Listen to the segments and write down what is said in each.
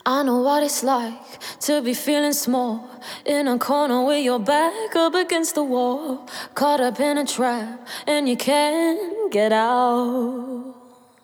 I know what it's like to be feeling small in a corner with your back up against the wall, caught up in a trap and you can't get out.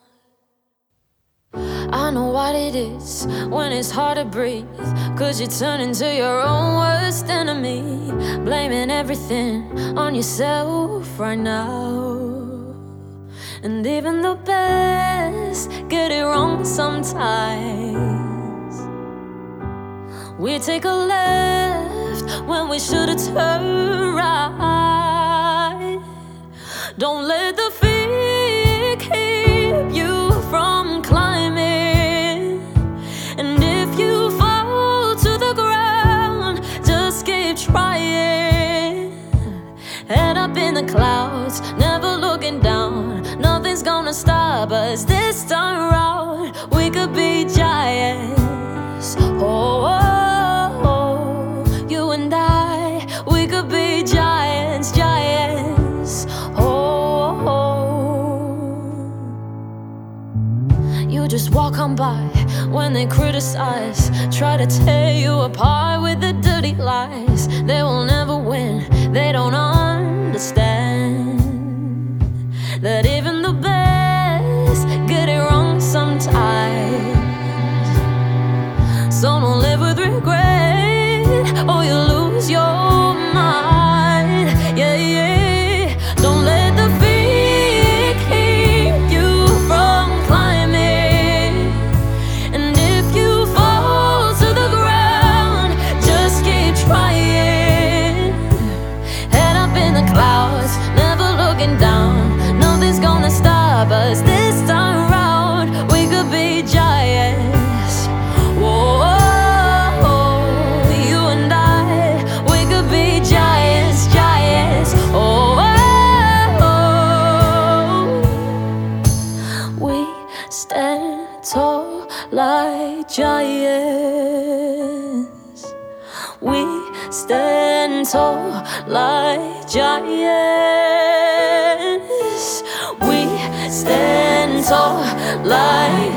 I know what it is when it's hard to breathe, 'cause you turn into your own worst enemy, blaming everything on yourself right now. And even the best get it wrong sometimes. We take a left when we should have turned right. Don't let the fear keep you from climbing. And if you fall to the ground, just keep trying. Head up in the clouds, never looking down. Nothing's gonna stop us this time around. We could be giants. Oh, oh, oh. You and I, we could be giants, giants. Oh, oh. You just walk on by when they criticize, try to tear you apart with the dirty lies. They will never win, they don't understand that even the best get it wrong sometimes. So don't live with regret or you lose your mind. Yeah, yeah. Don't let the fear keep you from climbing. And if you fall to the ground, just keep trying. Head up in the clouds, never looking down. Nothing's gonna stop us this time around. We could be giants. Whoa, you and I, we could be giants, giants. Oh, we stand tall like giants. We stand tall like giants. We stand tall like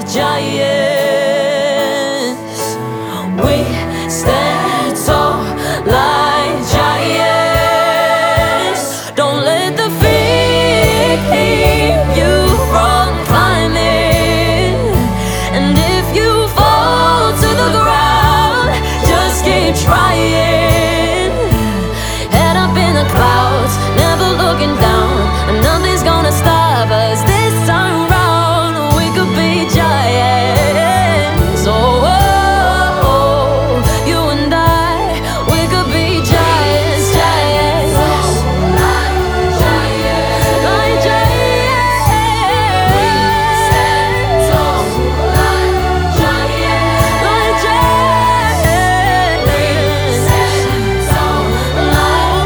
giants. We stand tall like giants. Don't let the fear keep you from climbing. And if you fall to the ground, just keep trying. Head up in the clouds, never looking down. And nothing's gonna stop us this time around. We could be giants. Oh, oh, oh. You and I, we could be giants, giants. Like giants, like giants. We stand tall like giants, like giants. We stand tall like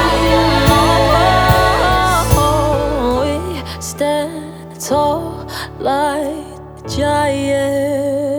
giants. We stand tall like giants.